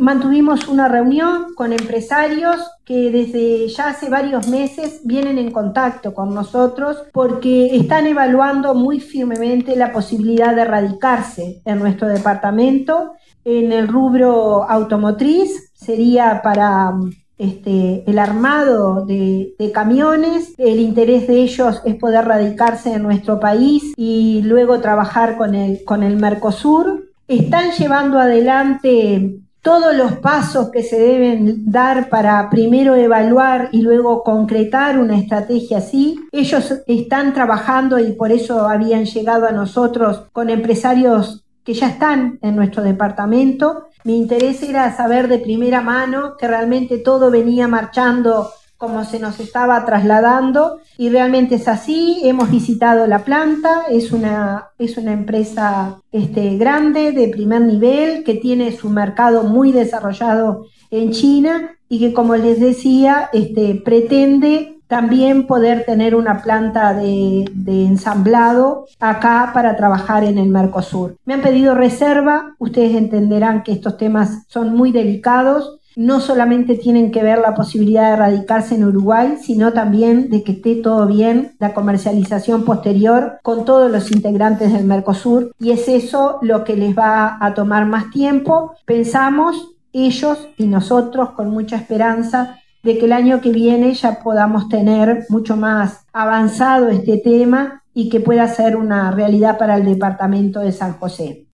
mantuvimos una reunión con empresarios que desde ya hace varios meses vienen en contacto con nosotros porque están evaluando muy firmemente la posibilidad de radicarse en nuestro departamento. En el rubro automotriz sería para el armado de camiones. El interés de ellos es poder radicarse en nuestro país y luego trabajar con el Mercosur. Están llevando adelante todos los pasos que se deben dar para primero evaluar y luego concretar una estrategia así. Ellos están trabajando y por eso habían llegado a nosotros con empresarios que ya están en nuestro departamento. Mi interés era saber de primera mano que realmente todo venía marchando como se nos estaba trasladando, y realmente es así. Hemos visitado la planta, es una empresa grande, de primer nivel, que tiene su mercado muy desarrollado en China y que, como les decía, pretende también poder tener una planta de ensamblado acá para trabajar en el Mercosur. Me han pedido reserva. Ustedes entenderán que estos temas son muy delicados. No solamente tienen que ver la posibilidad de radicarse en Uruguay, sino también de que esté todo bien, la comercialización posterior con todos los integrantes del Mercosur, y es eso lo que les va a tomar más tiempo. Pensamos, ellos y nosotros, con mucha esperanza de que el año que viene ya podamos tener mucho más avanzado este tema y que pueda ser una realidad para el departamento de San José.